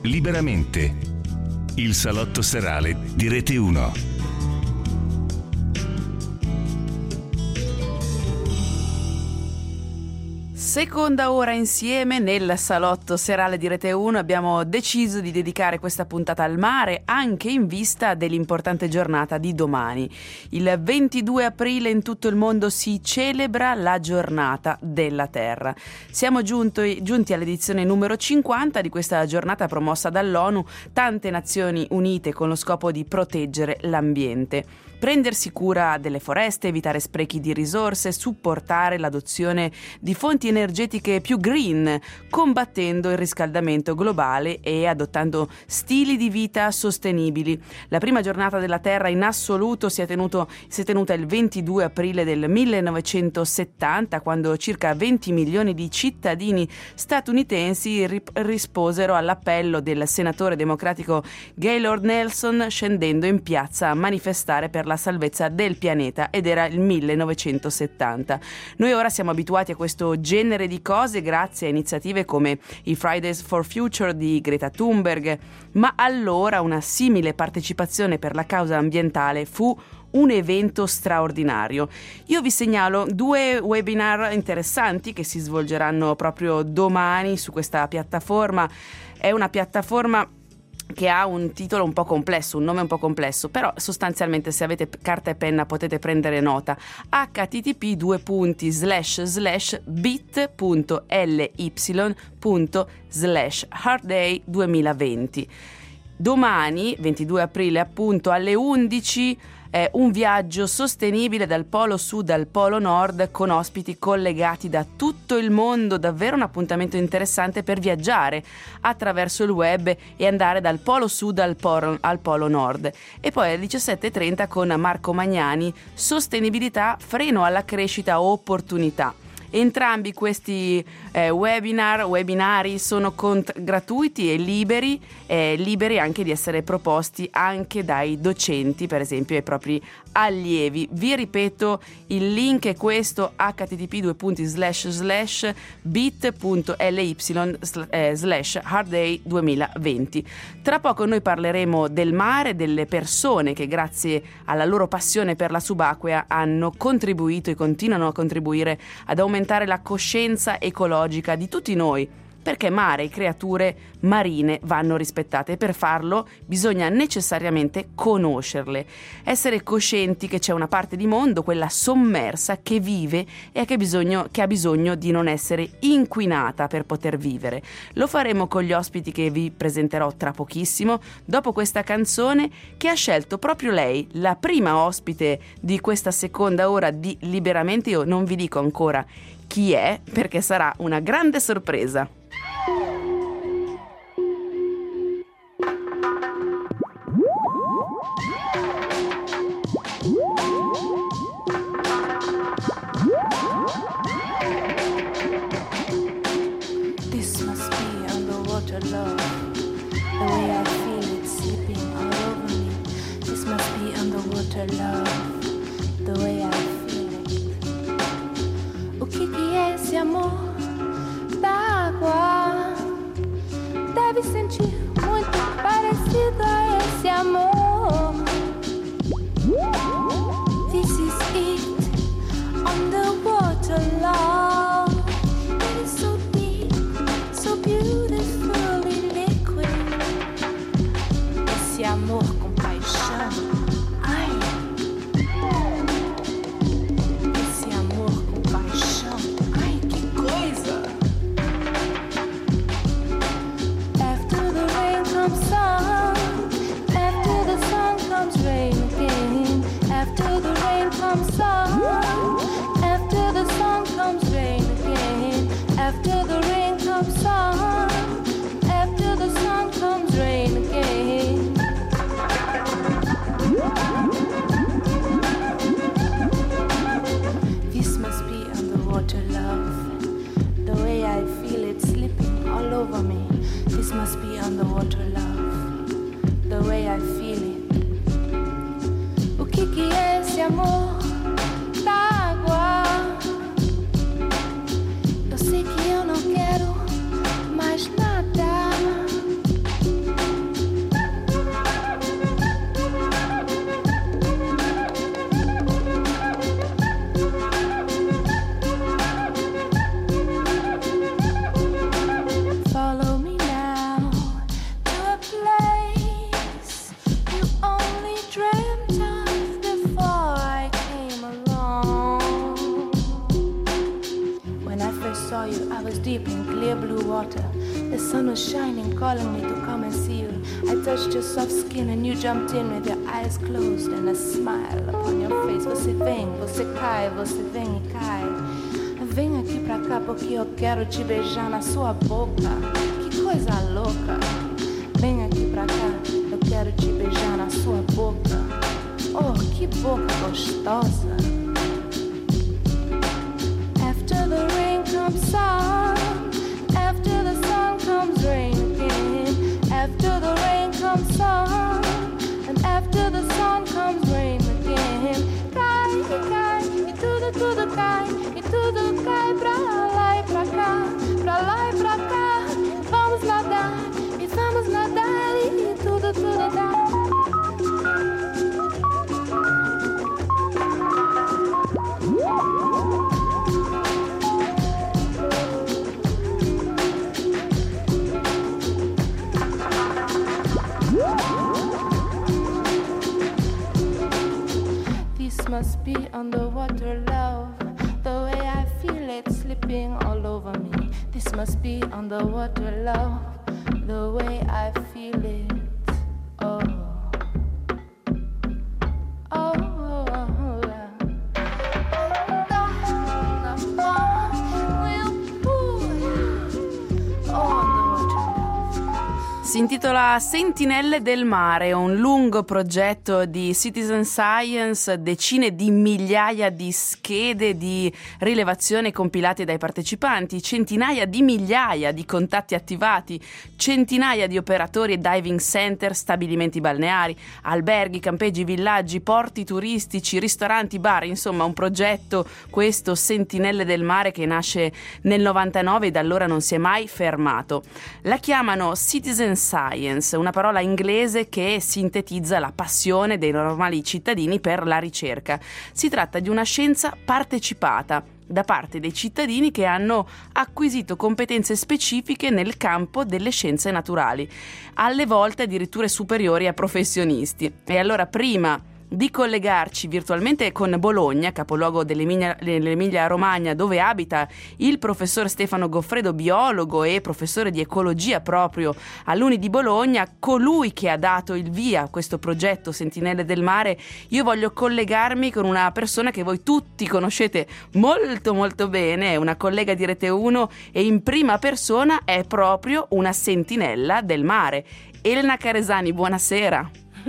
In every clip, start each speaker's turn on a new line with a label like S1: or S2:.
S1: Liberamente, il salotto serale di Rete 1.
S2: Seconda ora insieme nel salotto serale di Rete 1. Abbiamo deciso di dedicare questa puntata al mare, anche in vista dell'importante giornata di domani. Il 22 aprile in tutto il mondo si celebra la giornata della Terra. Siamo giunti all'edizione numero 50 di questa giornata promossa dall'ONU, tante Nazioni Unite con lo scopo di proteggere l'ambiente. Prendersi cura delle foreste, evitare sprechi di risorse, supportare l'adozione di fonti energetiche più green, combattendo il riscaldamento globale e adottando stili di vita sostenibili. La prima giornata della Terra in assoluto si è tenuta il 22 aprile del 1970, quando circa 20 milioni di cittadini statunitensi risposero all'appello del senatore democratico Gaylord Nelson, scendendo in piazza a manifestare per la salvezza del pianeta, ed era il 1970. Noi ora siamo abituati a questo genere di cose grazie a iniziative come i Fridays for Future di Greta Thunberg, ma allora una simile partecipazione per la causa ambientale fu un evento straordinario. Io vi segnalo 2 webinar interessanti che si svolgeranno proprio domani su questa piattaforma. È una piattaforma che ha un titolo un po' complesso, un nome un po' complesso, però sostanzialmente, se avete carta e penna, potete prendere nota: http://bit.ly/hardday 2020. Domani, 22 aprile, appunto alle 11, un viaggio sostenibile dal polo sud al polo nord, con ospiti collegati da tutto il mondo. Davvero un appuntamento interessante per viaggiare attraverso il web e andare dal polo sud al polo nord. E poi alle 17:30 con Marco Magnani, sostenibilità, freno alla crescita o opportunità. Entrambi questi webinari sono gratuiti e liberi anche di essere proposti anche dai docenti, per esempio ai propri allievi. Vi ripeto, il link è questo: http://bit.ly/hardday 2020. Tra poco noi parleremo del mare, delle persone che grazie alla loro passione per la subacquea hanno contribuito e continuano a contribuire ad aumentare la coscienza ecologica di tutti noi, perché mare e creature marine vanno rispettate, e per farlo bisogna necessariamente conoscerle, essere coscienti che c'è una parte di mondo, quella sommersa, che vive e che ha bisogno di non essere inquinata per poter vivere. Lo faremo con gli ospiti che vi presenterò tra pochissimo, dopo questa canzone che ha scelto proprio lei, la prima ospite di questa seconda ora di Liberamente. Io non vi dico ancora chi è, perché sarà una grande sorpresa.
S3: This must be underwater love, the way I feel it slipping all over me. This must be underwater love, the way I feel it. O que é esse amor d'água? Deve sentir muito parecido a esse amor. This is it, underwater love. It is so deep, so beautifully liquid. Esse amor com paixão. Ai. Esse amor com paixão. Ai, que coisa. After the rain comes sun, after the sun comes rain again. After the rain comes sun, after the sun comes rain again. After the rain comes sun, after the sun comes rain again. This must be underwater love, the way I feel it slipping all over me. This must be underwater love, the way I feel it. O que é esse amor d'água? Eu sei que eu não quero mais nada. deep in clear blue water. The sun was shining, calling me to come and see you. I touched your soft skin and you jumped in with your eyes closed and a smile upon your face. Você vem, você cai, você vem e cai. Vem aqui pra cá porque eu quero te beijar na sua boca. Que coisa louca. Vem aqui pra cá, eu quero te beijar na sua boca. Oh, que boca gostosa. After the rain comes sun, after the sun comes rain again. After the rain comes sun, and after the sun comes rain again. Cai, cai, e tudo cai, e tudo cai pra lá e pra cá, pra lá e pra cá. Vamos nadar, e tudo dá. This must be underwater love, the way I feel it slipping all over me. This must be underwater love, the way I feel it. Oh, oh, oh, oh, yeah.
S2: Si intitola Sentinelle del mare, un lungo progetto di citizen science, decine di migliaia di schede di rilevazione compilate dai partecipanti, centinaia di migliaia di contatti attivati, centinaia di operatori e diving center, stabilimenti balneari, alberghi, campeggi, villaggi, porti turistici, ristoranti, bar, insomma un progetto, questo Sentinelle del mare, che nasce nel 99 e da allora non si è mai fermato. La chiamano citizen science, una parola inglese che sintetizza la passione dei normali cittadini per la ricerca. Si tratta di una scienza partecipata da parte dei cittadini che hanno acquisito competenze specifiche nel campo delle scienze naturali, alle volte addirittura superiori a professionisti. E allora, prima di collegarci virtualmente con Bologna, capoluogo dell'Emilia Romagna, dove abita il professor Stefano Goffredo, biologo e professore di ecologia proprio all'Uni di Bologna, colui che ha dato il via a questo progetto Sentinelle del mare, io voglio collegarmi con una persona che voi tutti conoscete molto molto bene, è una collega di Rete 1 e in prima persona è proprio una sentinella del mare. Elena Caresani, buonasera.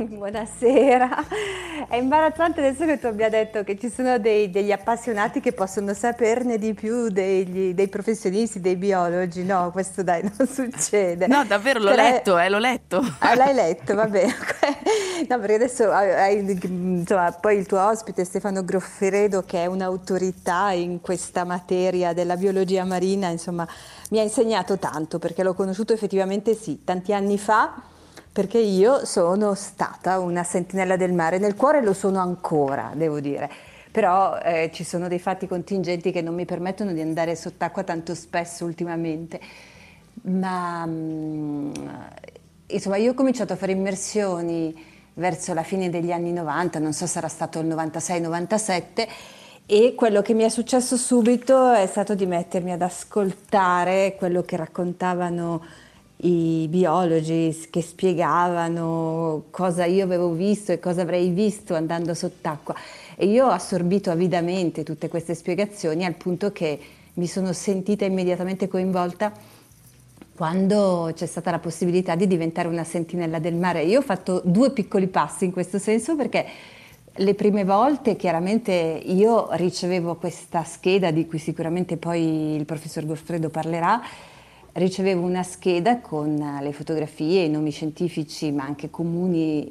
S4: Buonasera, è imbarazzante adesso che tu abbia detto che ci sono degli appassionati che possono saperne di più dei professionisti, dei biologi. No, questo dai, non succede.
S2: No, davvero, l'ho letto.
S4: Ah, l'hai letto, va bene. No, perché adesso insomma, poi il tuo ospite Stefano Goffredo, che è un'autorità in questa materia della biologia marina, insomma, mi ha insegnato tanto, perché l'ho conosciuto effettivamente tanti anni fa, perché io sono stata una sentinella del mare, nel cuore lo sono ancora, devo dire, però ci sono dei fatti contingenti che non mi permettono di andare sott'acqua tanto spesso ultimamente, ma insomma io ho cominciato a fare immersioni verso la fine degli anni 90, non so, sarà stato il 96-97, e quello che mi è successo subito è stato di mettermi ad ascoltare quello che raccontavano i biologi, che spiegavano cosa io avevo visto e cosa avrei visto andando sott'acqua, e io ho assorbito avidamente tutte queste spiegazioni, al punto che mi sono sentita immediatamente coinvolta quando c'è stata la possibilità di diventare una sentinella del mare. Io ho fatto 2 piccoli passi in questo senso, perché le prime volte chiaramente io ricevevo questa scheda di cui sicuramente poi il professor Goffredo parlerà. Ricevevo una scheda con le fotografie, i nomi scientifici ma anche comuni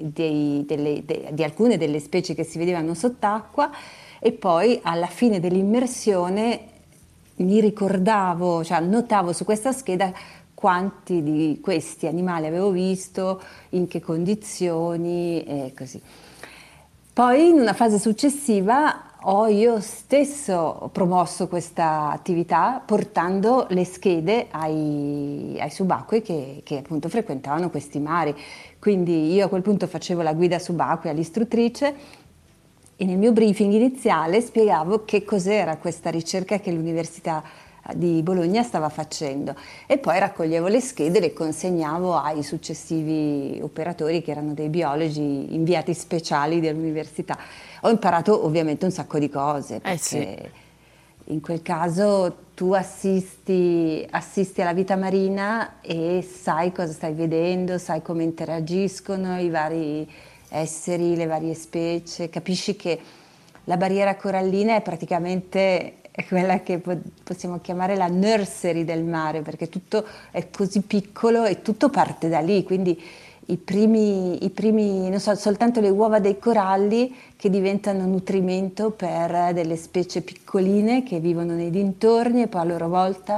S4: di alcune delle specie che si vedevano sott'acqua, e poi alla fine dell'immersione mi ricordavo, cioè notavo su questa scheda quanti di questi animali avevo visto, in che condizioni e così. Poi in una fase successiva ho io stesso promosso questa attività portando le schede ai subacquei che appunto frequentavano questi mari. Quindi io a quel punto facevo la guida subacquea all'istruttrice e nel mio briefing iniziale spiegavo che cos'era questa ricerca che l'università di Bologna stava facendo, e poi raccoglievo le schede e le consegnavo ai successivi operatori, che erano dei biologi inviati speciali dell'università. Ho imparato ovviamente un sacco di cose, perché
S2: sì.
S4: in quel caso tu assisti alla vita marina e sai cosa stai vedendo, sai come interagiscono i vari esseri, le varie specie, capisci che la barriera corallina è praticamente quella che possiamo chiamare la nursery del mare, perché tutto è così piccolo e tutto parte da lì, quindi i primi, non so, soltanto le uova dei coralli che diventano nutrimento per delle specie piccoline che vivono nei dintorni e poi a loro volta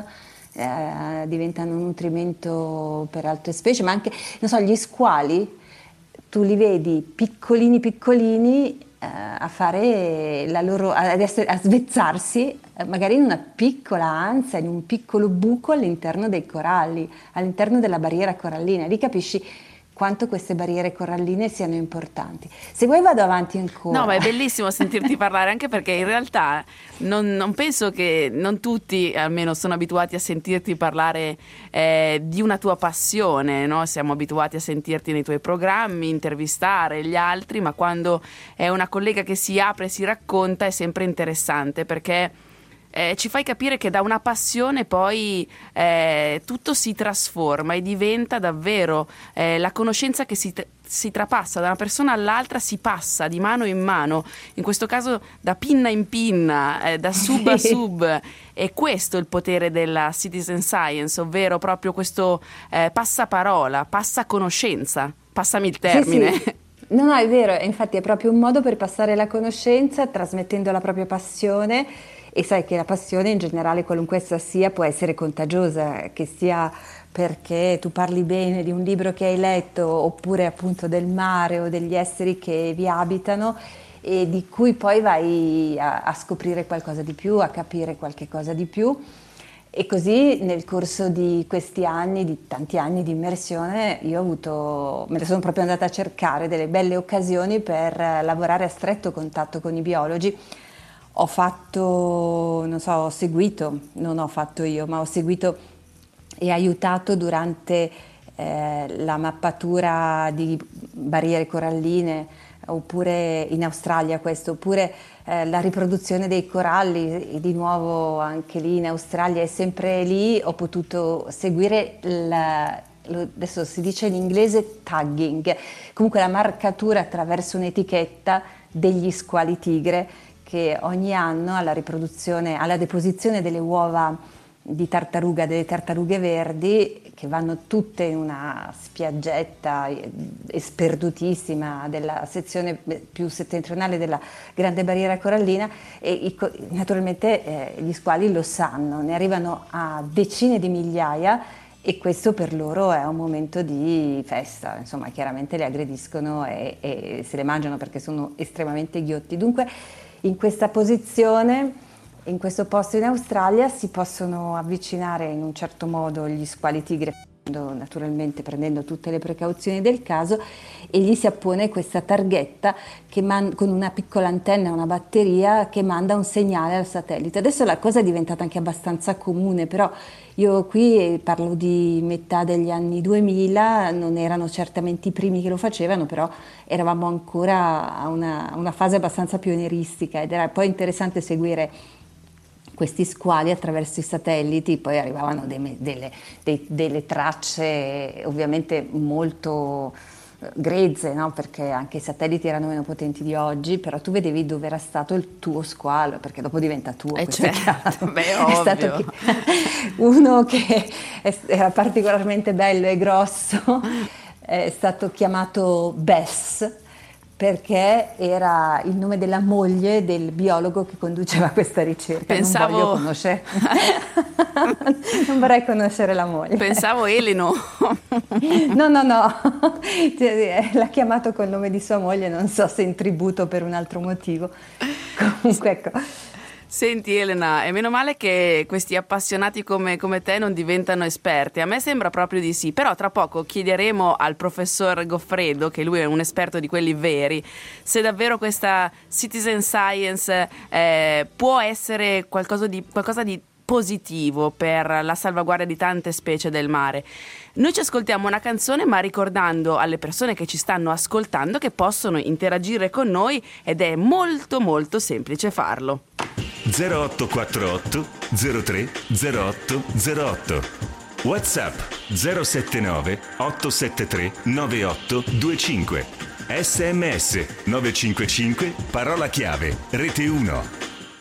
S4: diventano nutrimento per altre specie, ma anche, non so, gli squali, tu li vedi piccolini piccolini a fare a svezzarsi magari in una piccola ansa, in un piccolo buco all'interno dei coralli, all'interno della barriera corallina. Lì capisci quanto queste barriere coralline siano importanti. Se vuoi vado avanti ancora.
S2: No, ma è bellissimo sentirti parlare, anche perché in realtà non penso che non tutti almeno sono abituati a sentirti parlare di una tua passione, no? Siamo abituati a sentirti nei tuoi programmi, intervistare gli altri, ma quando è una collega che si apre e si racconta è sempre interessante, perché ci fai capire che da una passione poi tutto si trasforma e diventa davvero la conoscenza che si trapassa da una persona all'altra, si passa di mano in mano, in questo caso da pinna in pinna, da sub a sub. E questo è il potere della citizen science, ovvero proprio questo passaparola, passa conoscenza, passami il termine.
S4: Sì, sì. No, è vero, infatti è proprio un modo per passare la conoscenza trasmettendo la propria passione. E sai che la passione in generale, qualunque essa sia, può essere contagiosa, che sia perché tu parli bene di un libro che hai letto, oppure appunto del mare o degli esseri che vi abitano e di cui poi vai a scoprire qualcosa di più, a capire qualche cosa di più. E così nel corso di questi anni, di tanti anni di immersione, me ne sono proprio andata a cercare delle belle occasioni per lavorare a stretto contatto con i biologi. Ho fatto, non so, ho seguito e aiutato durante la mappatura di barriere coralline, oppure in Australia oppure la riproduzione dei coralli, e di nuovo anche lì in Australia, e sempre lì ho potuto seguire adesso si dice in inglese tagging, comunque la marcatura attraverso un'etichetta degli squali tigre, che ogni anno alla deposizione delle uova di tartaruga, delle tartarughe verdi, che vanno tutte in una spiaggetta sperdutissima della sezione più settentrionale della Grande Barriera Corallina, e naturalmente gli squali lo sanno, ne arrivano a decine di migliaia, e questo per loro è un momento di festa, insomma, chiaramente le aggrediscono e se le mangiano perché sono estremamente ghiotti. Dunque, in questa posizione, in questo posto in Australia, si possono avvicinare in un certo modo gli squali tigre, naturalmente prendendo tutte le precauzioni del caso, e gli si appone questa targhetta con una piccola antenna, una batteria che manda un segnale al satellite. Adesso la cosa è diventata anche abbastanza comune, però io qui parlo di metà degli anni 2000, non erano certamente i primi che lo facevano, però eravamo ancora a una fase abbastanza pionieristica, ed era poi interessante seguire questi squali attraverso i satelliti. Poi arrivavano delle tracce ovviamente molto grezze, no? Perché anche i satelliti erano meno potenti di oggi, però tu vedevi dove era stato il tuo squalo, perché dopo diventa tuo, questo
S2: certo, beh,
S4: è stato uno che era particolarmente bello e grosso, è stato chiamato Bess, perché era il nome della moglie del biologo che conduceva questa ricerca.
S2: Pensavo...
S4: Non voglio conoscere, non vorrei conoscere la moglie.
S2: Pensavo Eleno.
S4: No, l'ha chiamato col nome di sua moglie, non so se in tributo per un altro motivo. Comunque, ecco.
S2: Senti Elena, è meno male che questi appassionati come te non diventano esperti. A me sembra proprio di sì, però tra poco chiederemo al professor Goffredo, che lui è un esperto di quelli veri, se davvero questa citizen science può essere qualcosa di positivo per la salvaguardia di tante specie del mare. Noi ci ascoltiamo una canzone, ma ricordando alle persone che ci stanno ascoltando che possono interagire con noi, ed è molto molto semplice farlo.
S1: 0848 03 08 08. WhatsApp 079 873 9825. SMS 955 parola chiave Rete 1.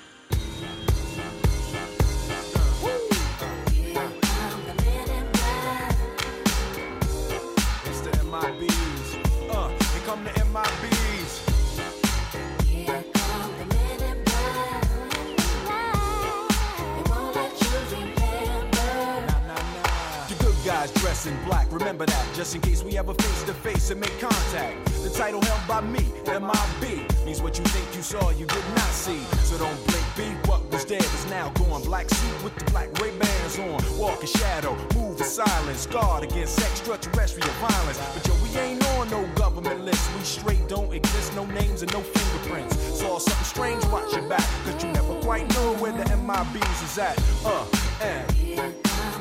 S5: In black, remember that, just in case we ever face to face and make contact. The title held by me, MIB, means what you think you saw, you did not see. So don't blink, be what was dead is now gone. Black suit with the black Ray-Bans on, walk in shadow, move in silence, guard against extraterrestrial violence. But yo, we ain't on no government list, we straight don't exist, no names and no fingerprints. Saw something strange, watch your back, cause you never quite know where the MIBs is at. And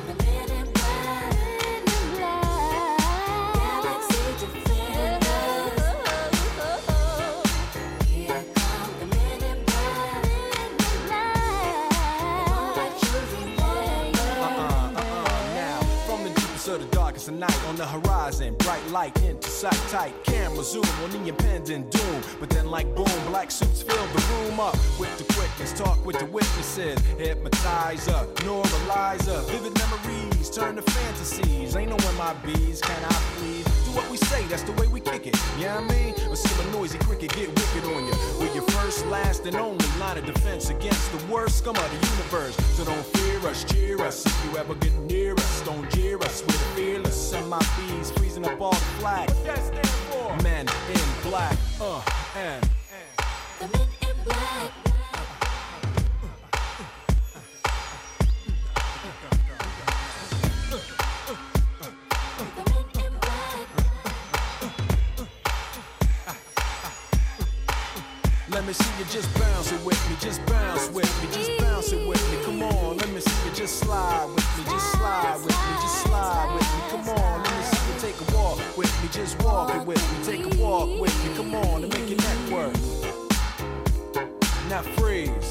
S5: night on the horizon, bright light into sight, tight camera zoom on the impending doom. But then like boom, black suits fill the room up with the quickness, talk with the witnesses, hypnotizer, neuralizer, vivid memories turn to fantasies. Ain't no MIBs, can I please? Do what we say, that's the way we kick it, you know what I mean? Or see a noisy cricket get wicked on you. We're your first, last, and only line of defense against the worst scum of the universe. So don't fear us, cheer us, if you ever get near us, don't jeer us, we're fearless. MIBs freezing up all the flag. What that stand for? Men in black, and
S3: the men in black.
S5: Let me see you just bounce it with me, just bounce with me, just bounce it with me. Come on, let me see you just slide with me, just slide with me, just slide with me. Come on, let me see you take a walk with me, just walk it with me, take a walk with me. Come on, and make your neck work. Now freeze.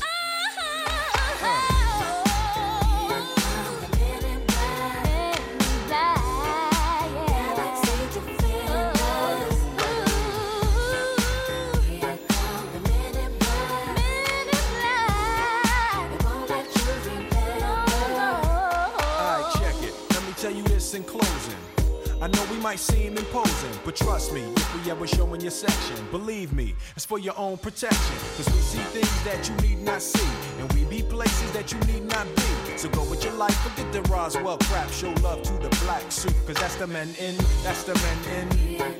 S5: In closing, I know we might seem imposing, but trust me, if we ever show in your section, believe me, it's for your own protection. Cause we see things that you need not see, and we be places that you need not be. So go with your life, forget the Roswell crap, show love to the black suit, cause that's the men in, that's the men in.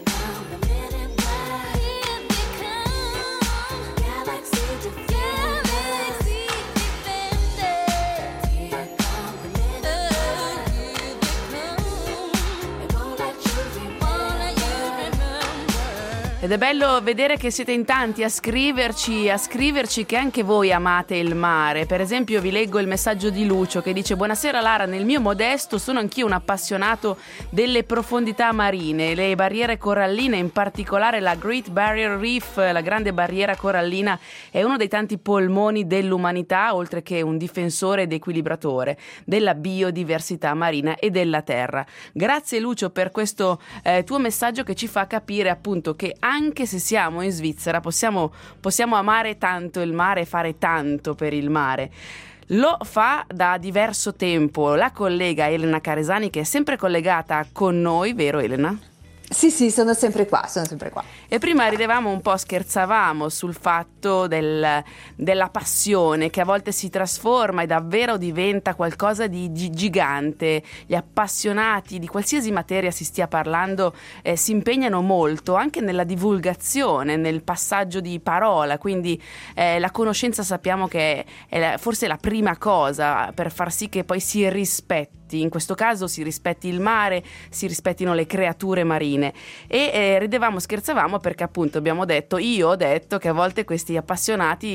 S2: Ed è bello vedere che siete in tanti a scriverci che anche voi amate il mare. Per esempio vi leggo il messaggio di Lucio che dice: buonasera Lara, nel mio modesto sono anch'io un appassionato delle profondità marine, le barriere coralline, in particolare la Great Barrier Reef, la grande barriera corallina, è uno dei tanti polmoni dell'umanità, oltre che un difensore ed equilibratore della biodiversità marina e della terra. Grazie Lucio per questo tuo messaggio che ci fa capire appunto che anche se siamo in Svizzera possiamo amare tanto il mare e fare tanto per il mare. Lo fa da diverso tempo la collega Elena Caresani, che è sempre collegata con noi, vero Elena?
S4: Sì, sono sempre qua.
S2: E prima ridevamo un po', scherzavamo sul fatto della passione che a volte si trasforma e davvero diventa qualcosa di gigante. Gli appassionati di qualsiasi materia si stia parlando si impegnano molto anche nella divulgazione, nel passaggio di parola, quindi la conoscenza sappiamo che è forse la prima cosa per far sì che poi si rispetti. In questo caso si rispetti il mare, si rispettino le creature marine. E ridevamo, scherzavamo perché appunto io ho detto che a volte questi appassionati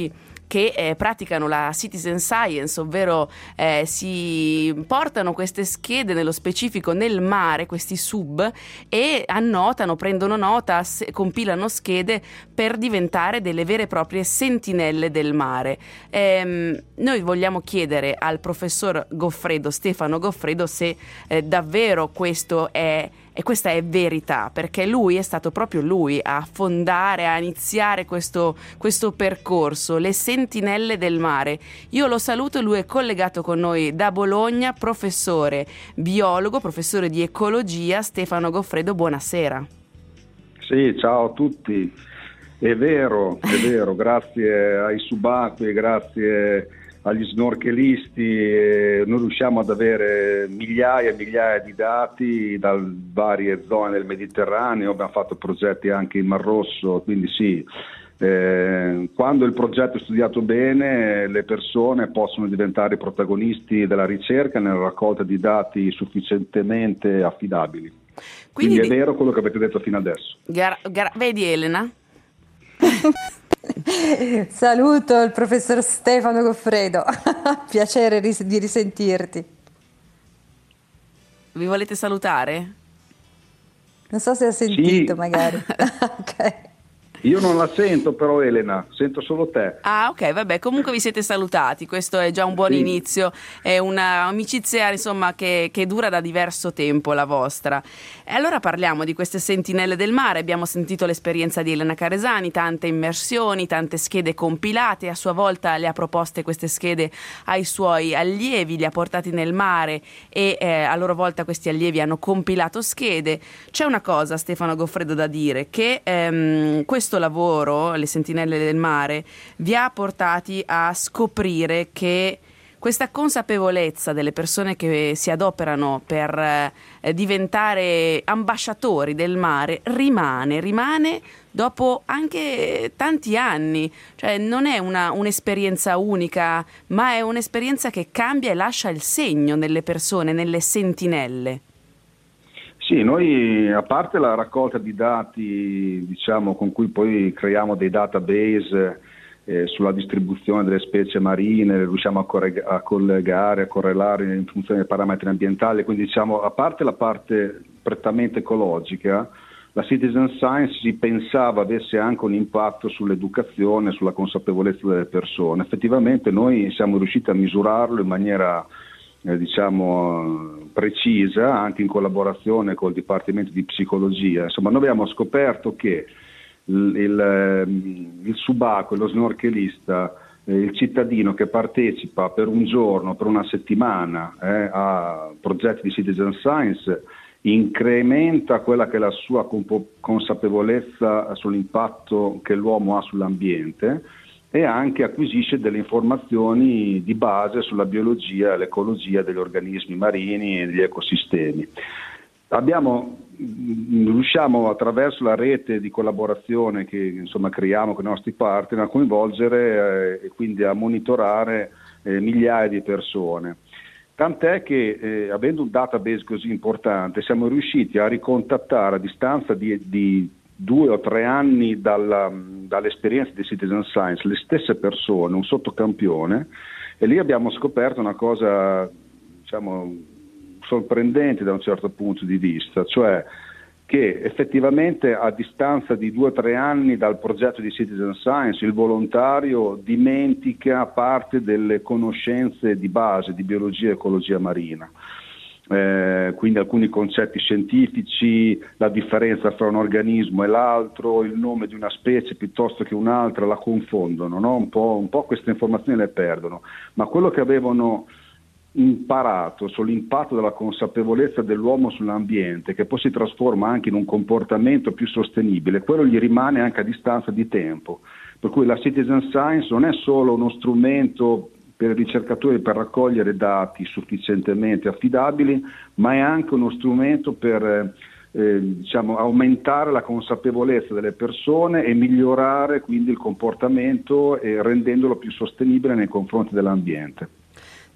S2: che praticano la citizen science, ovvero si portano queste schede, nello specifico nel mare, questi sub, e annotano, prendono nota, compilano schede per diventare delle vere e proprie sentinelle del mare. Noi vogliamo chiedere al professor Goffredo, Stefano Goffredo, se davvero questa è verità, perché lui è stato proprio lui a fondare, a iniziare questo percorso, le sentinelle del mare. Io lo saluto, lui è collegato con noi da Bologna, professore biologo, professore di ecologia. Stefano Goffredo, buonasera.
S6: Sì, ciao a tutti. È vero, grazie ai subacquei, grazie agli snorkelisti, noi riusciamo ad avere migliaia e migliaia di dati da varie zone del Mediterraneo, abbiamo fatto progetti anche in Mar Rosso, quindi sì, quando il progetto è studiato bene le persone possono diventare i protagonisti della ricerca nella raccolta di dati sufficientemente affidabili. Quindi è vero quello che avete detto fino adesso.
S2: Vedi Elena?
S4: Saluto il professor Stefano Goffredo, piacere di risentirti.
S2: Vi volete salutare?
S4: Non so se ha sentito,
S6: sì.
S4: Magari. Ok.
S6: Io non la sento però Elena, sento solo te.
S2: Ah, ok, vabbè, comunque vi siete salutati, questo è già un buon inizio, è un'amicizia insomma che dura da diverso tempo la vostra. E allora parliamo di queste sentinelle del mare, abbiamo sentito l'esperienza di Elena Caresani, tante immersioni, tante schede compilate, a sua volta le ha proposte queste schede ai suoi allievi, li ha portati nel mare e a loro volta questi allievi hanno compilato schede. C'è una cosa, Stefano Goffredo, da dire, che questo lavoro, le sentinelle del mare, vi ha portati a scoprire che questa consapevolezza delle persone che si adoperano per diventare ambasciatori del mare rimane dopo anche tanti anni, cioè non è un'esperienza unica, ma è un'esperienza che cambia e lascia il segno nelle persone, nelle sentinelle.
S6: Sì, noi a parte la raccolta di dati, diciamo, con cui poi creiamo dei database sulla distribuzione delle specie marine, riusciamo a collegare, a correlare in funzione dei parametri ambientali, quindi diciamo, a parte la parte prettamente ecologica, la citizen science si pensava avesse anche un impatto sull'educazione, sulla consapevolezza delle persone. Effettivamente noi siamo riusciti a misurarlo in maniera precisa, anche in collaborazione col Dipartimento di Psicologia. Insomma, noi abbiamo scoperto che il subacqueo, lo snorkelista, il cittadino che partecipa per un giorno, per una settimana a progetti di citizen science, incrementa quella che è la sua consapevolezza sull'impatto che l'uomo ha sull'ambiente e anche acquisisce delle informazioni di base sulla biologia e l'ecologia degli organismi marini e degli ecosistemi. Riusciamo attraverso la rete di collaborazione che insomma creiamo con i nostri partner a coinvolgere e quindi a monitorare migliaia di persone. Tant'è che avendo un database così importante siamo riusciti a ricontattare a distanza di 2 o 3 anni dall'esperienza di citizen science le stesse persone, un sottocampione, e lì abbiamo scoperto una cosa, diciamo, sorprendente da un certo punto di vista, cioè che effettivamente a distanza di 2 o 3 anni dal progetto di citizen science il volontario dimentica parte delle conoscenze di base di biologia e ecologia marina. Quindi alcuni concetti scientifici, la differenza fra un organismo e l'altro, il nome di una specie piuttosto che un'altra, la confondono, no? Un po' queste informazioni le perdono, ma quello che avevano imparato sull'impatto della consapevolezza dell'uomo sull'ambiente, che poi si trasforma anche in un comportamento più sostenibile, quello gli rimane anche a distanza di tempo, per cui la citizen science non è solo uno strumento per i ricercatori per raccogliere dati sufficientemente affidabili, ma è anche uno strumento per aumentare la consapevolezza delle persone e migliorare quindi il comportamento e rendendolo più sostenibile nei confronti dell'ambiente.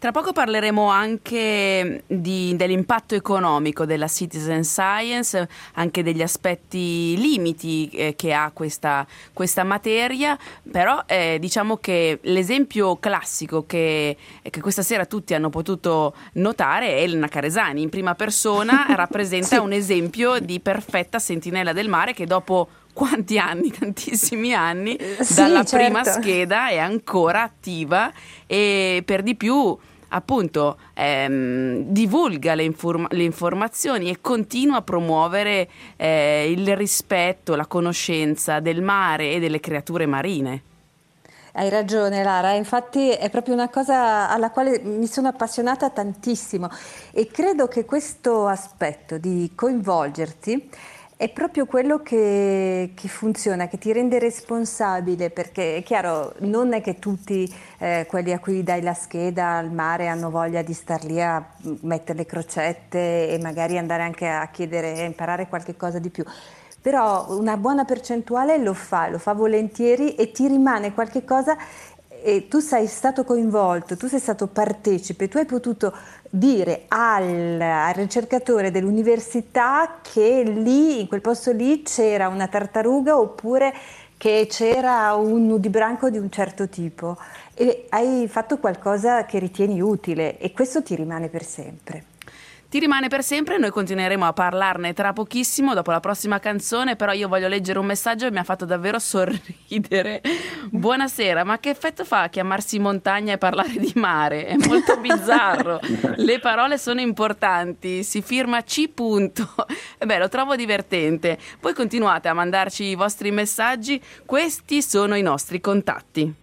S2: Tra poco parleremo anche dell'impatto economico della citizen science, anche degli aspetti limiti che ha questa materia, però diciamo che l'esempio classico che questa sera tutti hanno potuto notare è Elena Caresani. In prima persona rappresenta un esempio di perfetta sentinella del mare che dopo quanti anni, tantissimi anni, dalla prima scheda è ancora attiva e per di più appunto divulga le informazioni e continua a promuovere il rispetto, la conoscenza del mare e delle creature marine.
S4: Hai ragione Lara, infatti è proprio una cosa alla quale mi sono appassionata tantissimo e credo che questo aspetto di coinvolgerti è proprio quello che funziona, che ti rende responsabile, perché è chiaro, non è che tutti quelli a cui dai la scheda al mare hanno voglia di star lì a mettere le crocette e magari andare anche a chiedere e imparare qualche cosa di più. Però una buona percentuale lo fa volentieri e ti rimane qualche cosa e tu sei stato coinvolto, tu sei stato partecipe, tu hai potuto dire al ricercatore dell'università che lì, in quel posto lì, c'era una tartaruga oppure che c'era un nudibranco di un certo tipo e hai fatto qualcosa che ritieni utile e questo ti rimane per sempre.
S2: Ti rimane per sempre, noi continueremo a parlarne tra pochissimo dopo la prossima canzone, però io voglio leggere un messaggio che mi ha fatto davvero sorridere. Buonasera, ma che effetto fa chiamarsi montagna e parlare di mare? È molto bizzarro, le parole sono importanti, si firma C. Beh, lo trovo divertente. Voi continuate a mandarci i vostri messaggi, questi sono i nostri contatti.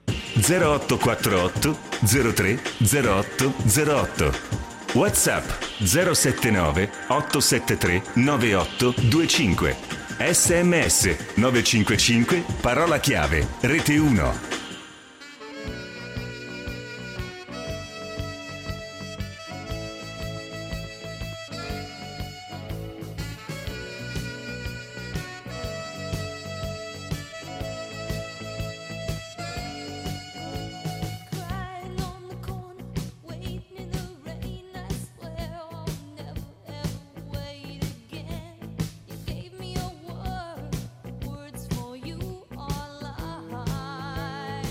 S1: 0848 03 08 08 WhatsApp 079 873 9825 SMS 955 parola chiave Rete 1.
S3: Words for you are lies.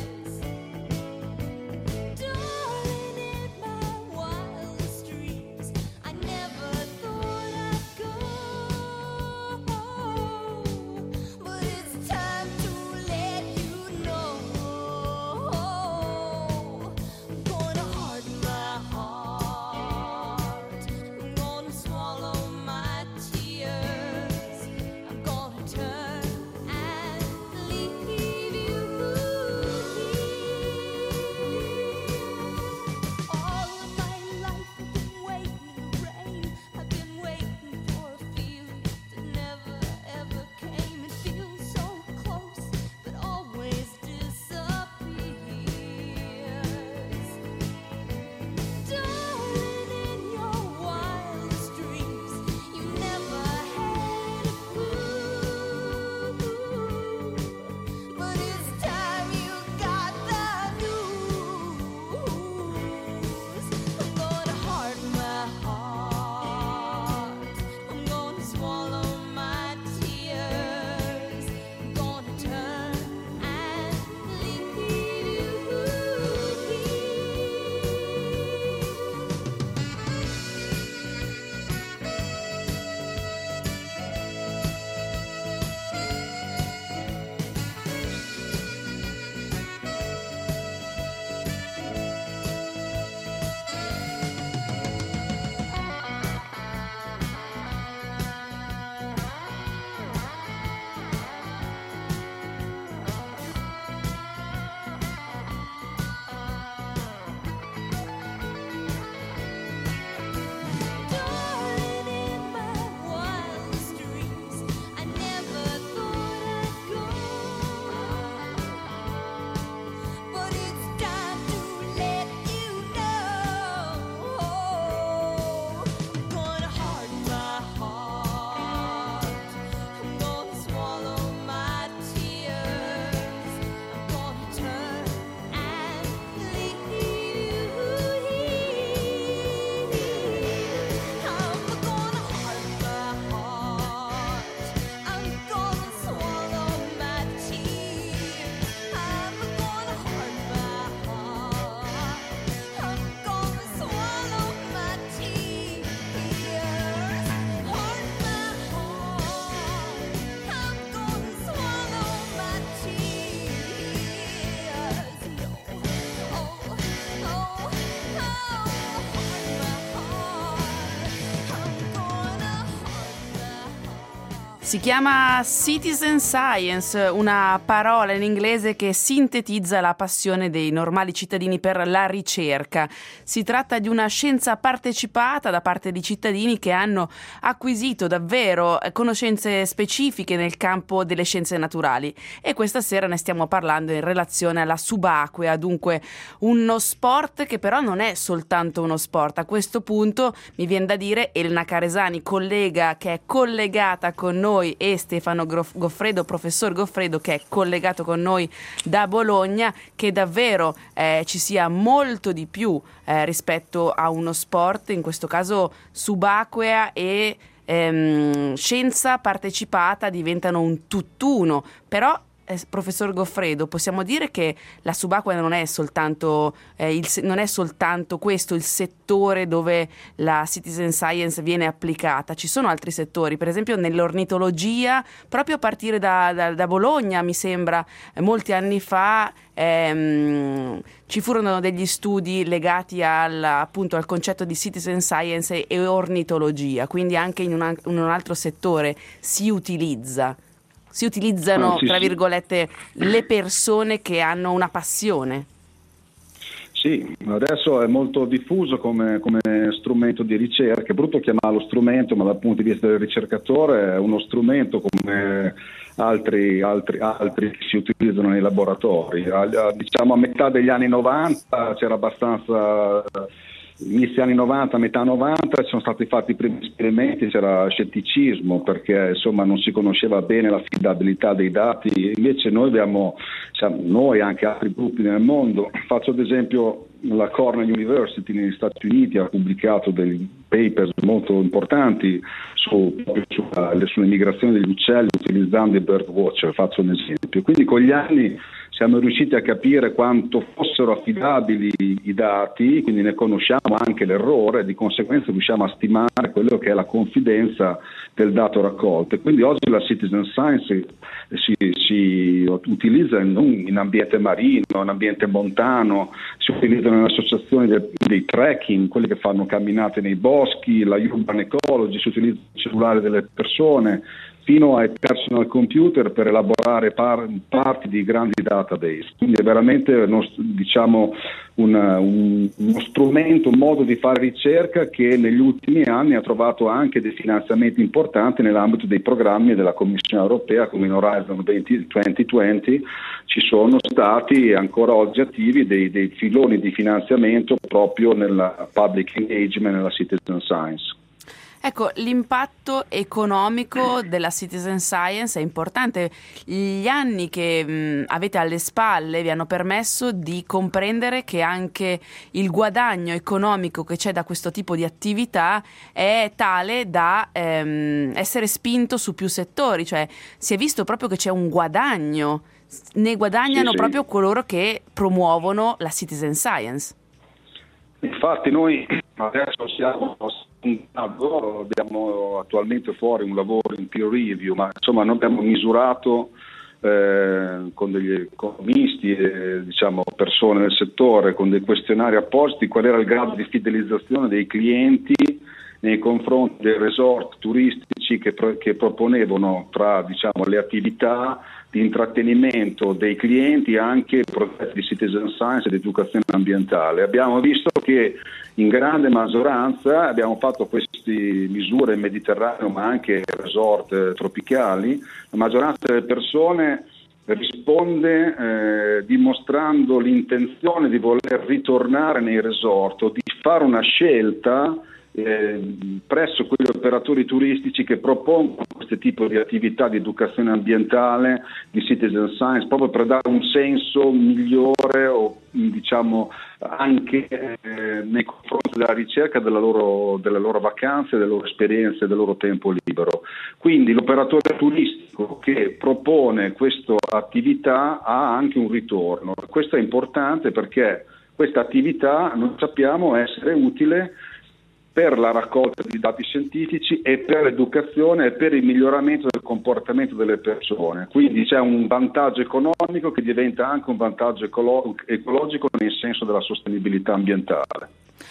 S2: Si chiama Citizen Science, una parola in inglese che sintetizza la passione dei normali cittadini per la ricerca. Si tratta di una scienza partecipata da parte di cittadini che hanno acquisito davvero conoscenze specifiche nel campo delle scienze naturali, e questa sera ne stiamo parlando in relazione alla subacquea, dunque uno sport che però non è soltanto uno sport. A questo punto mi viene da dire Elena Caresani, collega che è collegata con noi, e Stefano Goffredo, professor Goffredo, che è collegato con noi da Bologna, che davvero ci sia molto di più rispetto a uno sport, in questo caso subacquea e scienza partecipata diventano un tutt'uno. Però professor Goffredo, possiamo dire che la subacquea non è soltanto non è soltanto questo il settore dove la citizen science viene applicata, ci sono altri settori, per esempio nell'ornitologia, proprio a partire da Bologna, mi sembra, molti anni fa ci furono degli studi legati appunto al concetto di citizen science e ornitologia, quindi anche in un altro settore si utilizzano, tra virgolette, le persone che hanno una passione.
S6: Sì, adesso è molto diffuso come strumento di ricerca. È brutto chiamarlo strumento, ma dal punto di vista del ricercatore è uno strumento come altri che si utilizzano nei laboratori. Diciamo a metà degli anni 90 c'era abbastanza... Inizio anni 90, metà 90 ci sono stati fatti i primi esperimenti, c'era scetticismo perché insomma non si conosceva bene l'affidabilità dei dati. Invece noi e anche altri gruppi nel mondo, faccio ad esempio la Cornell University negli Stati Uniti ha pubblicato dei papers molto importanti sulle migrazioni degli uccelli utilizzando i Birdwatcher, faccio un esempio. Quindi con gli anni siamo riusciti a capire quanto fossero affidabili i dati, quindi ne conosciamo anche l'errore e di conseguenza riusciamo a stimare quello che è la confidenza del dato raccolto. E quindi oggi la citizen science si utilizza in ambiente marino, in ambiente montano, si utilizza nelle associazioni dei trekking, quelli che fanno camminate nei boschi, la urban ecology, si utilizza il cellulare delle persone, fino ai personal computer per elaborare parti di grandi database. Quindi è veramente uno strumento, un modo di fare ricerca che negli ultimi anni ha trovato anche dei finanziamenti importanti nell'ambito dei programmi della Commissione europea, come in Horizon 2020 ci sono stati ancora oggi attivi dei filoni di finanziamento proprio nella public engagement, nella citizen science.
S2: Ecco, l'impatto economico della citizen science è importante. Gli anni che avete alle spalle vi hanno permesso di comprendere che anche il guadagno economico che c'è da questo tipo di attività è tale da essere spinto su più settori, cioè si è visto proprio che c'è un guadagno, ne guadagnano proprio coloro che promuovono la citizen science.
S6: Infatti noi adesso abbiamo attualmente fuori un lavoro in peer review, ma insomma noi abbiamo misurato con degli economisti e persone del settore, con dei questionari appositi, qual era il grado di fidelizzazione dei clienti nei confronti dei resort turistici che proponevano tra le attività di intrattenimento dei clienti anche progetti di citizen science ed educazione ambientale. Abbiamo visto che in grande maggioranza abbiamo fatto queste misure in Mediterraneo ma anche resort tropicali, la maggioranza delle persone risponde dimostrando l'intenzione di voler ritornare nei resort o di fare una scelta presso quegli operatori turistici che propongono questo tipo di attività di educazione ambientale, di citizen science, proprio per dare un senso migliore o anche nei confronti della ricerca delle loro vacanze, delle loro esperienze, del loro tempo libero. Quindi l'operatore turistico che propone questa attività ha anche un ritorno. Questo è importante perché questa attività noi sappiamo essere utile per la raccolta di dati scientifici e per l'educazione e per il miglioramento del comportamento delle persone. Quindi c'è un vantaggio economico che diventa anche un vantaggio ecologico nel senso della sostenibilità ambientale.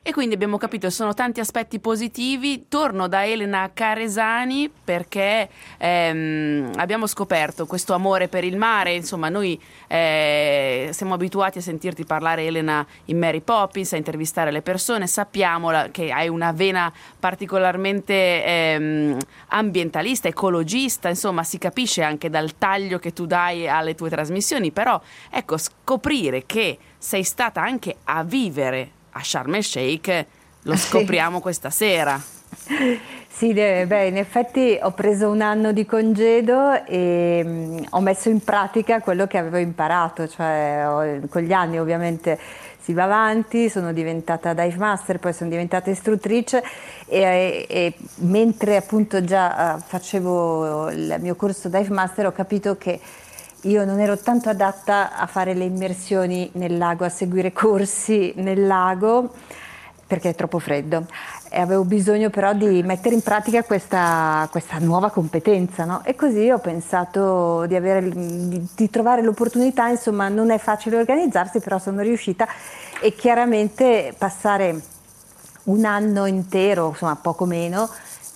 S2: E quindi abbiamo capito, sono tanti aspetti positivi. Torno da Elena Caresani perché abbiamo scoperto questo amore per il mare. Insomma, noi siamo abituati a sentirti parlare, Elena, in Mary Poppins, a intervistare le persone. Sappiamo che hai una vena particolarmente ambientalista, ecologista, insomma si capisce anche dal taglio che tu dai alle tue trasmissioni. Però ecco, scoprire che sei stata anche a vivere a Sharm el Sheikh lo scopriamo questa sera.
S4: Sì, in effetti ho preso un anno di congedo e ho messo in pratica quello che avevo imparato, cioè con gli anni ovviamente si va avanti, sono diventata dive master, poi sono diventata istruttrice e mentre appunto già facevo il mio corso dive master ho capito che io non ero tanto adatta a fare le immersioni nel lago, a seguire corsi nel lago, perché è troppo freddo. E avevo bisogno però di mettere in pratica questa nuova competenza, no? E così ho pensato di trovare l'opportunità, insomma non è facile organizzarsi, però sono riuscita e chiaramente passare un anno intero, insomma poco meno,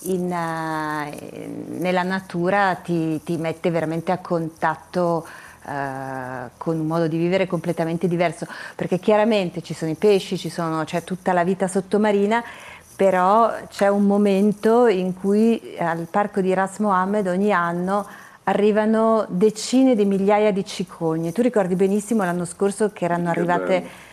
S4: nella natura ti mette veramente a contatto con un modo di vivere completamente diverso, perché chiaramente ci sono i pesci, c'è tutta la vita sottomarina, però c'è un momento in cui al parco di Ras Mohammed ogni anno arrivano decine di migliaia di cicogne. Tu ricordi benissimo l'anno scorso che erano arrivate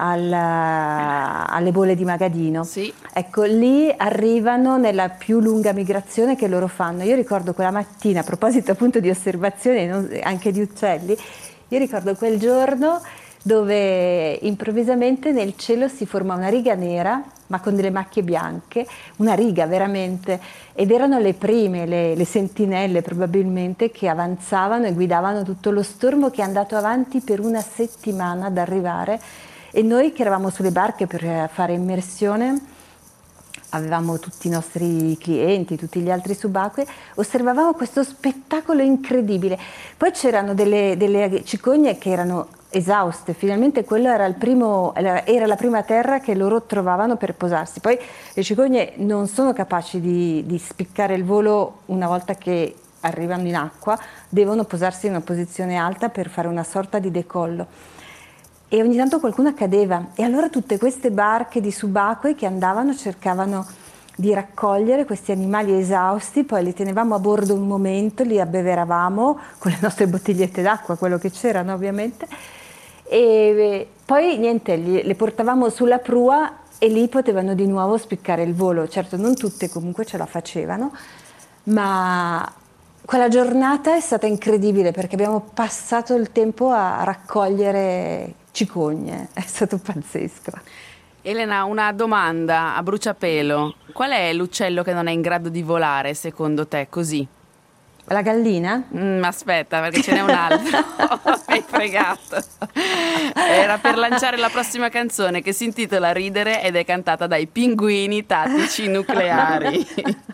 S4: alle bolle di Magadino.
S2: Sì.
S4: Ecco, lì arrivano nella più lunga migrazione che loro fanno. Io ricordo quella mattina, a proposito appunto di osservazioni anche di uccelli, io ricordo quel giorno dove improvvisamente nel cielo si forma una riga nera, ma con delle macchie bianche, una riga veramente, ed erano le prime, le sentinelle probabilmente, che avanzavano e guidavano tutto lo stormo che è andato avanti per una settimana ad arrivare. E noi che eravamo sulle barche per fare immersione, avevamo tutti i nostri clienti, tutti gli altri subacquei, osservavamo questo spettacolo incredibile. Poi c'erano delle cicogne che erano esauste, finalmente quello era la prima terra che loro trovavano per posarsi. Poi le cicogne non sono capaci di spiccare il volo una volta che arrivano in acqua, devono posarsi in una posizione alta per fare una sorta di decollo. E ogni tanto qualcuno cadeva e allora tutte queste barche di subacquei che andavano cercavano di raccogliere questi animali esausti, poi li tenevamo a bordo un momento, li abbeveravamo con le nostre bottigliette d'acqua, quello che c'erano ovviamente, e poi niente, le portavamo sulla prua e lì potevano di nuovo spiccare il volo. Certo, non tutte comunque ce la facevano, ma quella giornata è stata incredibile perché abbiamo passato il tempo a raccogliere cicogne, è stato pazzesco.
S2: Elena, una domanda a bruciapelo: qual è l'uccello che non è in grado di volare secondo te, così?
S4: La gallina?
S2: Aspetta, perché ce n'è un altro. Hai fregato. Era per lanciare la prossima canzone che si intitola Ridere ed è cantata dai Pinguini Tattici Nucleari.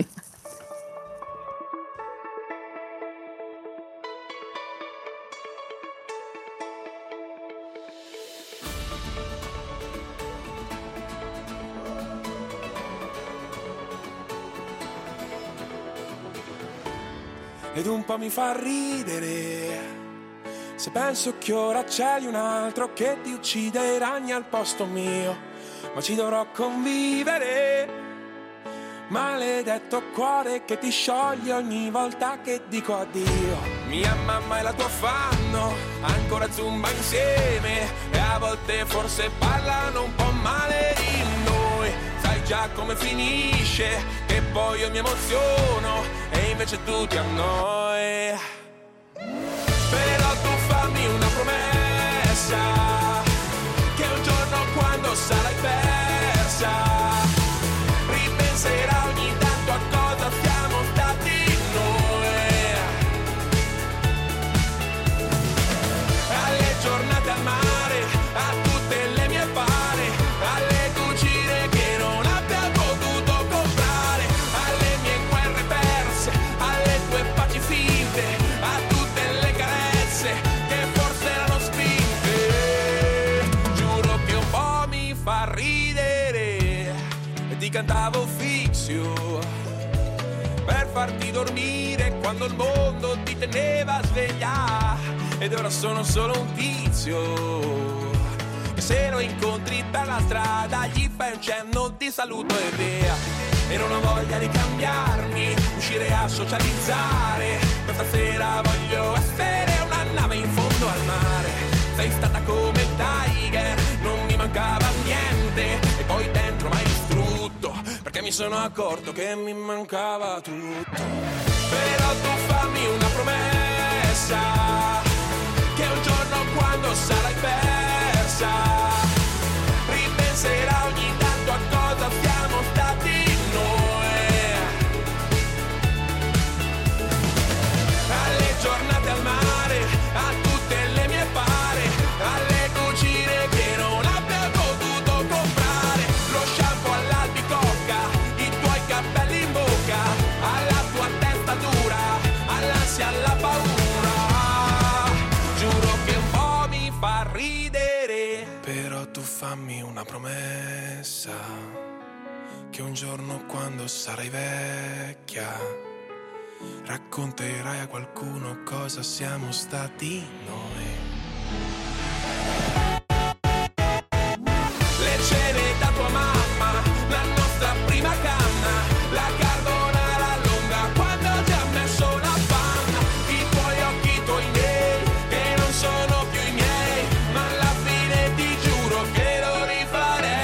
S5: Ed un po' mi fa ridere se penso che ora c'è un altro che ti uccide i ragni al posto mio, ma ci dovrò convivere. Maledetto cuore che ti scioglie ogni volta che dico addio. Mia mamma e la tua fanno ancora zumba insieme e a volte forse parlano un po' male di noi. Sai già come finisce, che poi io mi emoziono e invece tu ti annoi. Però tu fammi una promessa, che un giorno quando sarai persa ripenserai ogni tanto a cosa siamo stati noi, alle giornate al mare, a tutte le mie pare, alle cucine che non abbia potuto comprare, alle mie guerre perse, alle tue paci finte, spazio per farti dormire quando il mondo ti teneva sveglia. Ed ora sono solo un tizio che se lo incontri per la strada gli fai un cenno di saluto e via. E non ho voglia di cambiarmi, uscire a socializzare. Questa sera voglio essere una nave in fondo al mare. Sei stata come Tiger, non mi mancava niente. E poi dentro m'hai distrutto, perché mi sono accorto che mi mancava tutto. Però tu fammi una promessa, che un giorno quando sarai persa ripenserai ogni tanto a cosa siamo stati noi, alle giornate al mare, a tutte le mie pare, alle cucine che non abbia potuto comprare, lo shampoo all'albicocca, i tuoi capelli in bocca, alla tua testa dura, all'ansia, alla paura. Giuro che un po' mi fa ridere, però tu fammi una promessa, che un giorno quando sarai vecchia racconterai a qualcuno cosa siamo stati noi. Le cene da tua mamma, la nostra prima canna, la carbonara lunga quando ti ha messo la panna, i tuoi occhi, i tuoi miei, che non sono più i miei, ma alla fine ti giuro che lo rifarei.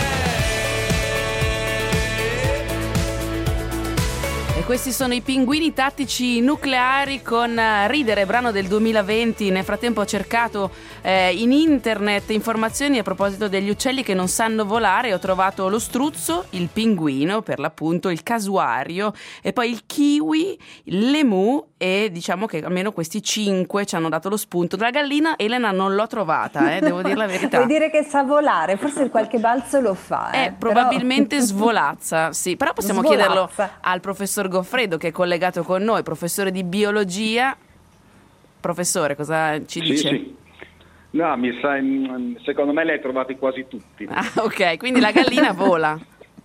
S2: E questi sono i Pinguini Tattici Nucleari con Ridere, brano del 2020. Nel frattempo ho cercato in internet informazioni a proposito degli uccelli che non sanno volare. Ho trovato lo struzzo, il pinguino per l'appunto, il casuario e poi il kiwi, l'emu, e diciamo che almeno questi 5 ci hanno dato lo spunto. Della gallina Elena non l'ho trovata, devo dire la verità.
S4: Vuoi dire che sa volare? Forse qualche balzo lo fa.
S2: Probabilmente svolazza, sì, però possiamo chiederlo
S4: Svolazza.
S2: al professor Goffredo che è collegato con noi, professore di biologia. Professore, cosa ci dice?
S6: Sì. No, secondo me li hai trovati quasi tutti.
S2: Ah, ok, quindi la gallina vola.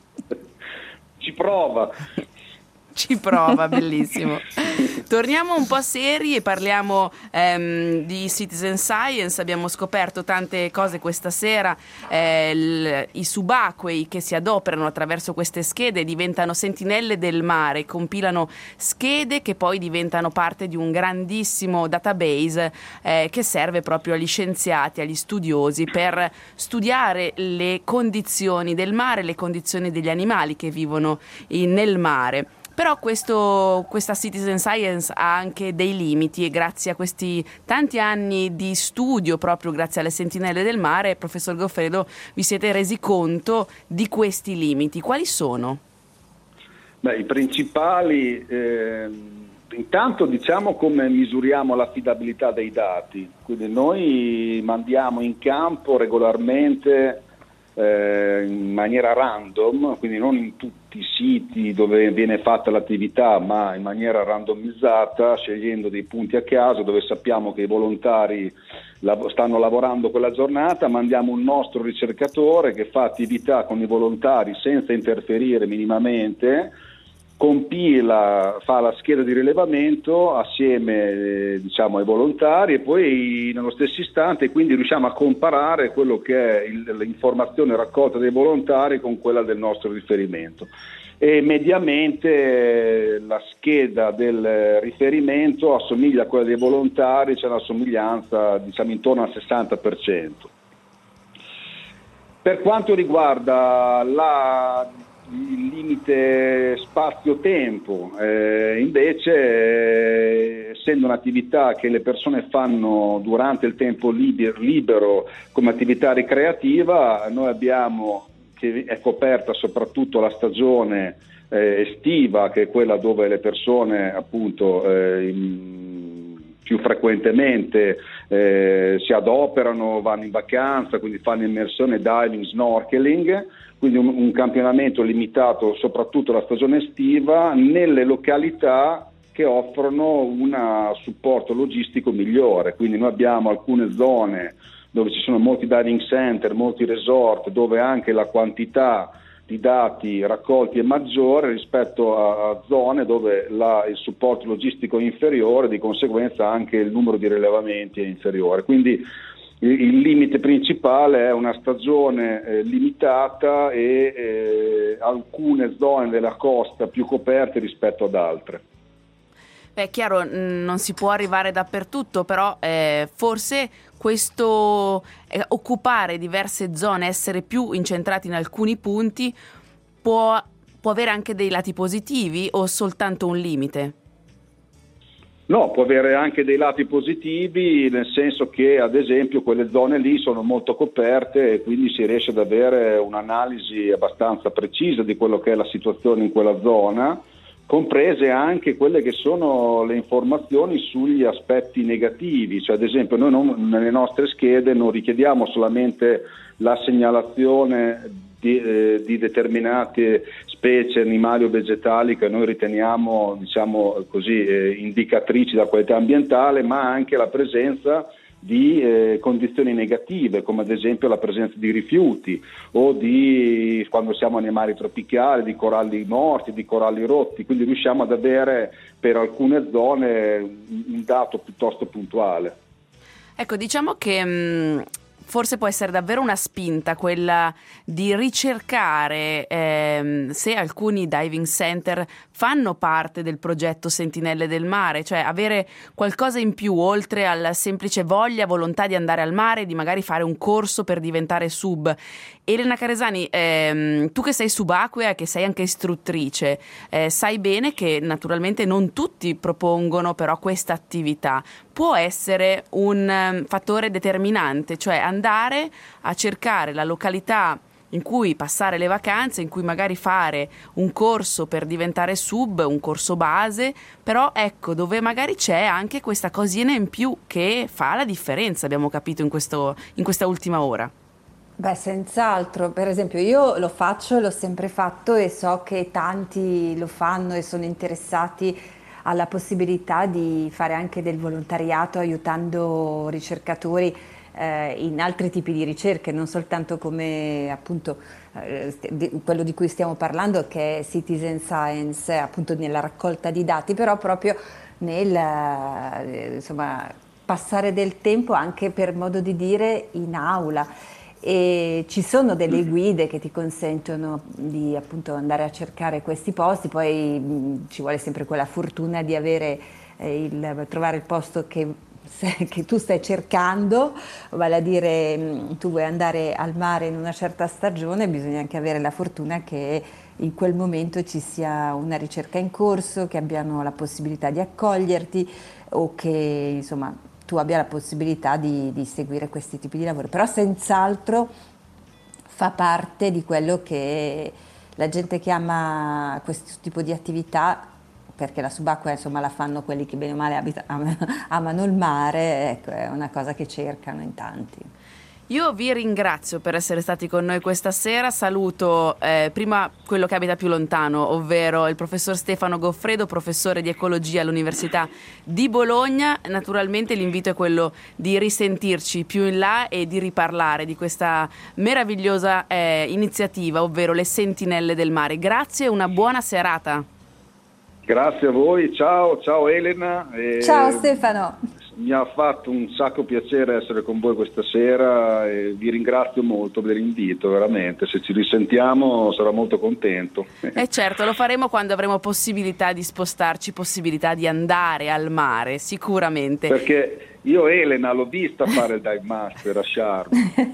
S6: Ci prova.
S2: Ci prova, bellissimo. Torniamo un po' seri e parliamo di Citizen Science. Abbiamo scoperto tante cose questa sera. I subacquei che si adoperano attraverso queste schede diventano sentinelle del mare, compilano schede che poi diventano parte di un grandissimo database che serve proprio agli scienziati, agli studiosi per studiare le condizioni del mare, le condizioni degli animali che vivono nel mare. Però questa Citizen Science ha anche dei limiti e grazie a questi tanti anni di studio, proprio grazie alle sentinelle del mare, professor Goffredo, vi siete resi conto di questi limiti. Quali sono?
S6: Beh, i principali, intanto diciamo come misuriamo l'affidabilità dei dati. Quindi noi mandiamo in campo regolarmente in maniera random, quindi non in tutti i siti dove viene fatta l'attività, ma in maniera randomizzata, scegliendo dei punti a caso dove sappiamo che i volontari stanno lavorando quella giornata. Mandiamo un nostro ricercatore che fa attività con i volontari senza interferire minimamente, compila, fa la scheda di rilevamento assieme ai volontari e poi nello stesso istante quindi riusciamo a comparare quello che è l'informazione raccolta dai volontari con quella del nostro riferimento. E mediamente la scheda del riferimento assomiglia a quella dei volontari, c'è una somiglianza intorno al 60%. Per quanto riguarda il limite spazio-tempo, invece, essendo un'attività che le persone fanno durante il tempo libero come attività ricreativa, noi abbiamo, che è coperta soprattutto la stagione estiva, che è quella dove le persone appunto più frequentemente si adoperano, vanno in vacanza, quindi fanno immersione, diving, snorkeling, quindi un campionamento limitato soprattutto alla stagione estiva nelle località che offrono un supporto logistico migliore. Quindi noi abbiamo alcune zone dove ci sono molti diving center, molti resort, dove anche la quantità di dati raccolti è maggiore rispetto a zone dove il supporto logistico è inferiore, di conseguenza anche il numero di rilevamenti è inferiore. Quindi il limite principale è una stagione limitata e alcune zone della costa più coperte rispetto ad altre.
S2: È chiaro, non si può arrivare dappertutto, però forse questo occupare diverse zone, essere più incentrati in alcuni punti, può avere anche dei lati positivi o soltanto un limite?
S6: No, può avere anche dei lati positivi, nel senso che ad esempio quelle zone lì sono molto coperte e quindi si riesce ad avere un'analisi abbastanza precisa di quello che è la situazione in quella zona, comprese anche quelle che sono le informazioni sugli aspetti negativi. Cioè, ad esempio, noi nelle nostre schede non richiediamo solamente la segnalazione di determinate specie animali o vegetali che noi riteniamo, diciamo così, indicatrici della qualità ambientale, ma anche la presenza di condizioni negative, come ad esempio la presenza di rifiuti o di, quando siamo nei mari tropicali, di coralli morti, di coralli rotti. Quindi riusciamo ad avere per alcune zone un dato piuttosto puntuale.
S2: Ecco, diciamo che forse può essere davvero una spinta quella di ricercare se alcuni diving center fanno parte del progetto Sentinelle del Mare, cioè avere qualcosa in più oltre alla semplice volontà di andare al mare, di magari fare un corso per diventare sub. Elena Caresani, tu che sei subacquea e che sei anche istruttrice, sai bene che naturalmente non tutti propongono però questa attività. Può essere un fattore determinante, cioè andare a cercare la località in cui passare le vacanze, in cui magari fare un corso per diventare sub, un corso base, però ecco, dove magari c'è anche questa cosina in più che fa la differenza, abbiamo capito in questa ultima ora.
S4: Beh, senz'altro. Per esempio io lo faccio, l'ho sempre fatto e so che tanti lo fanno e sono interessati alla possibilità di fare anche del volontariato aiutando ricercatori in altri tipi di ricerche, non soltanto come appunto quello di cui stiamo parlando, che è citizen science, appunto nella raccolta di dati, però proprio nel insomma, passare del tempo anche, per modo di dire, in aula. E ci sono delle guide che ti consentono di appunto andare a cercare questi posti, poi ci vuole sempre quella fortuna di avere trovare il posto che tu stai cercando, vale a dire tu vuoi andare al mare in una certa stagione, bisogna anche avere la fortuna che in quel momento ci sia una ricerca in corso, che abbiano la possibilità di accoglierti o che insomma tu abbia la possibilità di seguire questi tipi di lavori. Però senz'altro fa parte di quello che la gente che ama questo tipo di attività, perché la subacquea insomma la fanno quelli che bene o male amano il mare, ecco, è una cosa che cercano in tanti.
S2: Io vi ringrazio per essere stati con noi questa sera, saluto prima quello che abita più lontano, ovvero il professor Stefano Goffredo, professore di ecologia all'Università di Bologna. Naturalmente l'invito è quello di risentirci più in là e di riparlare di questa meravigliosa iniziativa, ovvero le Sentinelle del Mare. Grazie e una buona serata.
S6: Grazie a voi, ciao Elena.
S4: Ciao Stefano.
S6: Mi ha fatto un sacco piacere essere con voi questa sera e vi ringrazio molto per l'invito, veramente. Se ci risentiamo sarò molto contento.
S2: E certo, lo faremo quando avremo possibilità di spostarci, possibilità di andare al mare, sicuramente.
S6: Perché io Elena l'ho vista fare il dive master a Sharm.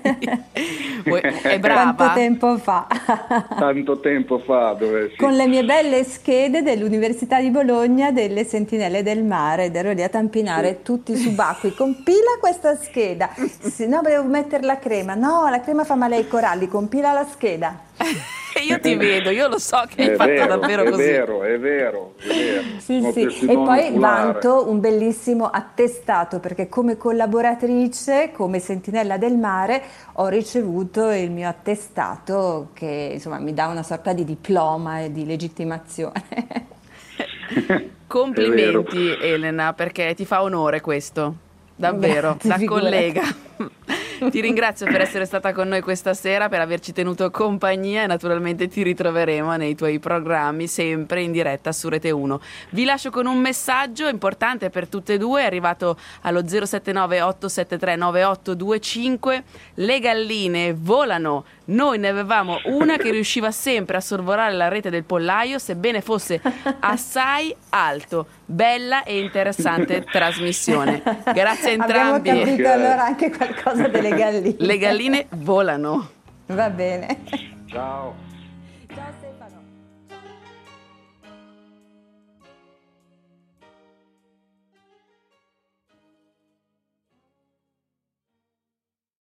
S2: È brava.
S4: Quanto tempo fa?
S6: Tanto tempo fa. Dove, sì.
S4: Con le mie belle schede dell'Università di Bologna delle Sentinelle del Mare, ed ero lì a tampinare tutti i subacquei. Compila questa scheda. No, devo mettere la crema. No, la crema fa male ai coralli. Compila la scheda.
S2: Io ti vedo, io lo so che hai fatto davvero così.
S6: È vero.
S4: Sì. E poi vanto un bellissimo attestato, perché come collaboratrice, come Sentinella del Mare, ho ricevuto il mio attestato che insomma mi dà una sorta di diploma e di legittimazione.
S2: Complimenti Elena, perché ti fa onore questo, davvero, da collega. Ti ringrazio per essere stata con noi questa sera, per averci tenuto compagnia e naturalmente ti ritroveremo nei tuoi programmi sempre in diretta su Rete 1. Vi lascio con un messaggio importante per tutte e due, è arrivato allo 079 873 9825. Le galline volano. Noi ne avevamo una che riusciva sempre a sorvolare la rete del pollaio, sebbene fosse assai alto. Bella e interessante trasmissione. Grazie a entrambi.
S4: Abbiamo capito allora anche qualcosa delle galline.
S2: Le galline volano.
S4: Va bene.
S6: Ciao.
S4: Ciao Stefano.